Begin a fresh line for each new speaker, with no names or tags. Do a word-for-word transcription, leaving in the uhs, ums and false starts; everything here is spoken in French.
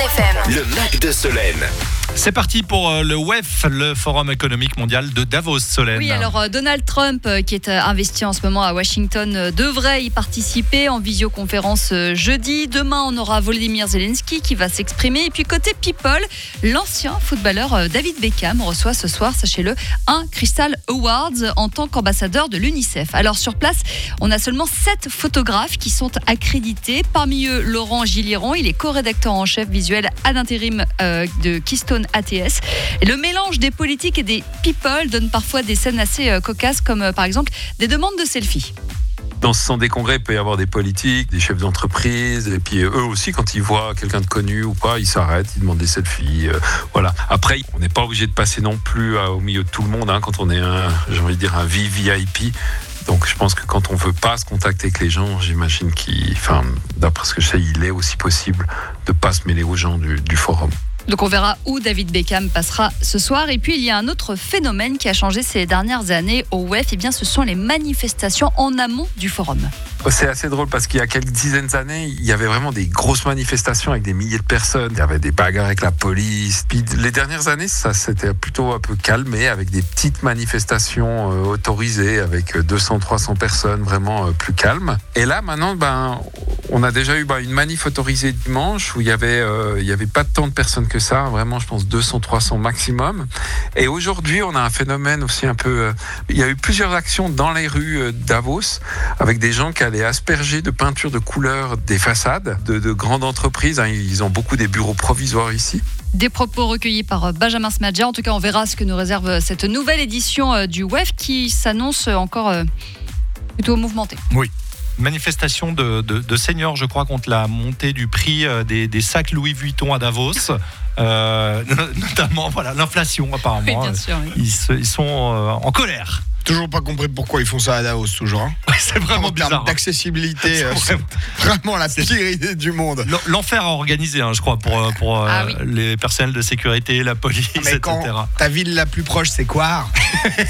F M.
Le Mac de Solène.
C'est parti pour le W E F, le Forum économique mondial de Davos, Solène.
Oui, alors Donald Trump, qui est investi en ce moment à Washington, devrait y participer en visioconférence jeudi. Demain, on aura Volodymyr Zelensky qui va s'exprimer. Et puis côté People, l'ancien footballeur David Beckham reçoit ce soir, sachez-le, un Crystal Awards en tant qu'ambassadeur de l'UNICEF. Alors sur place, on a seulement sept photographes qui sont accrédités. Parmi eux, Laurent Gilliron, il est co-rédacteur en chef visuel à l'intérim euh, de Keystone A T S. Et le mélange des politiques et des people donne parfois des scènes assez euh, cocasses, comme euh, par exemple des demandes de selfies.
Dans ce centre des congrès, il peut y avoir des politiques, des chefs d'entreprise, et puis eux aussi, quand ils voient quelqu'un de connu ou pas, ils s'arrêtent, ils demandent des selfies. Euh, voilà. Après, on n'est pas obligé de passer non plus à, au milieu de tout le monde, hein, quand on est un, j'ai envie de dire, un V V I P. Donc, je pense que quand on veut pas se contacter avec les gens, j'imagine qu'il, enfin, d'après ce que je sais, il est aussi possible de pas se mêler aux gens du, du forum.
Donc on verra où David Beckham passera ce soir. Et puis il y a un autre phénomène qui a changé ces dernières années au W E F, et bien ce sont les manifestations en amont du forum.
C'est assez drôle parce qu'il y a quelques dizaines d'années, il y avait vraiment des grosses manifestations avec des milliers de personnes. Il y avait des bagarres avec la police. Puis les dernières années, ça s'était plutôt un peu calmé avec des petites manifestations euh, autorisées avec deux cents à trois cents personnes, vraiment euh, plus calmes. Et là, maintenant, ben, on a déjà eu ben, une manif autorisée dimanche où il y avait, euh, il y avait pas tant de personnes que ça. Vraiment, je pense deux cents à trois cents maximum. Et aujourd'hui, on a un phénomène aussi un peu... Euh, il y a eu plusieurs actions dans les rues euh, Davos avec des gens qui allaient asperger de peinture de couleur des façades de, de grandes entreprises. Hein, ils ont beaucoup des bureaux provisoires ici.
Des propos recueillis par Benjamin Smadja. En tout cas, on verra ce que nous réserve cette nouvelle édition du W E F qui s'annonce encore plutôt mouvementée.
Oui. Manifestation de, de, de seniors, je crois, contre la montée du prix des, des sacs Louis Vuitton à Davos. Euh, notamment, voilà, l'inflation, apparemment.
Oui, bien sûr, oui.
Ils, se, ils sont euh, en colère.
Toujours pas compris pourquoi ils font ça à Davos, toujours. Hein.
Ouais, c'est vraiment
en
bizarre.
termes d'accessibilité, euh,
c'est
c'est vraiment la pire idée du monde.
L'enfer à organiser, hein, je crois, pour, pour
ah,
euh,
oui.
les personnels de sécurité, la police,
Mais
et cetera.
Quand ta ville la plus proche, c'est quoi?